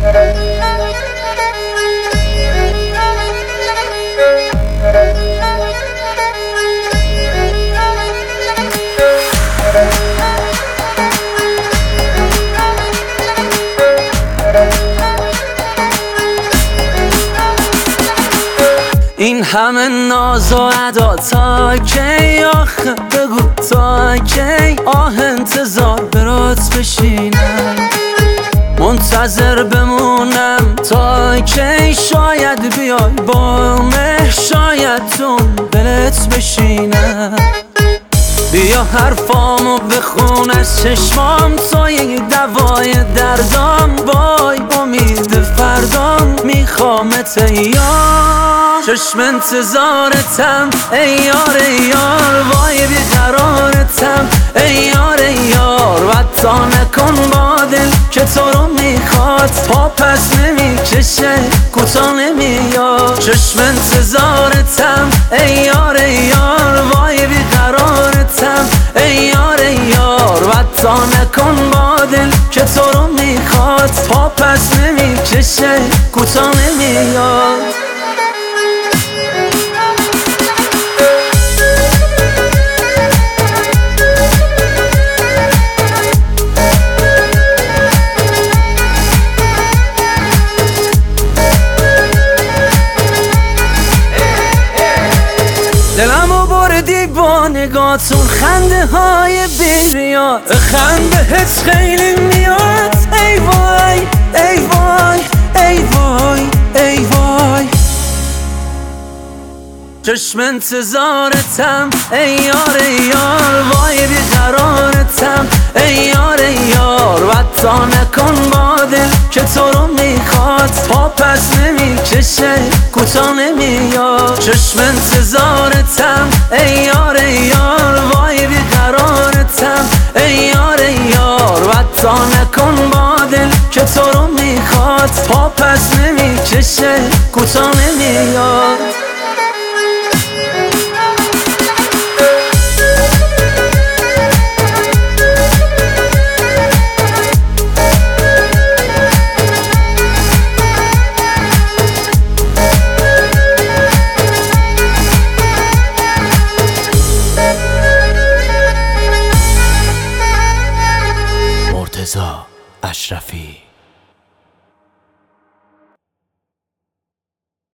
این همه ناز و ادا تا کی؟ آخه بگو تا کی؟ انتظار برات بشینم، منتظر بمونم تا کی؟ شاید بیای با مه، شاید تو دلت بشینم. بیا حرفامو بخون از چشمام، تو یک دوای دردام، وای امید فردام میخوامت ایار. چشم انتظارتم ای یار ای یار، وای بیقرارتم ای یار ای یار. وطا نکن با دل که تو رو میخواد، پا پس نمیکشه کوتا نمیاد. چشم انتظارتم ای یار ای یار، وای بیقرارتم ای یار ای یار. وطا نکن با دل که تو رو میخواد، پا پس نمیکشه کوتا نمیاد. دلمو بردی با نگاتون، خنده های بیریاد، خندهت خیلی میاد. ای وای ای وای ای وای ای وای. چشم انتظارتم ای یار ای یار، وای بیقرارتم ای یار ای یار. وطا نکن با دل که تو رو میخواد، پا پس نمیکشه کوتا نمیاد. چشم انتظارتم ای یار ای یار، وای بیقرارتم ای یار ای یار. وطا نکن با دل که تو رو میخواد، پا پس نمیکشه کوتا نمیاد.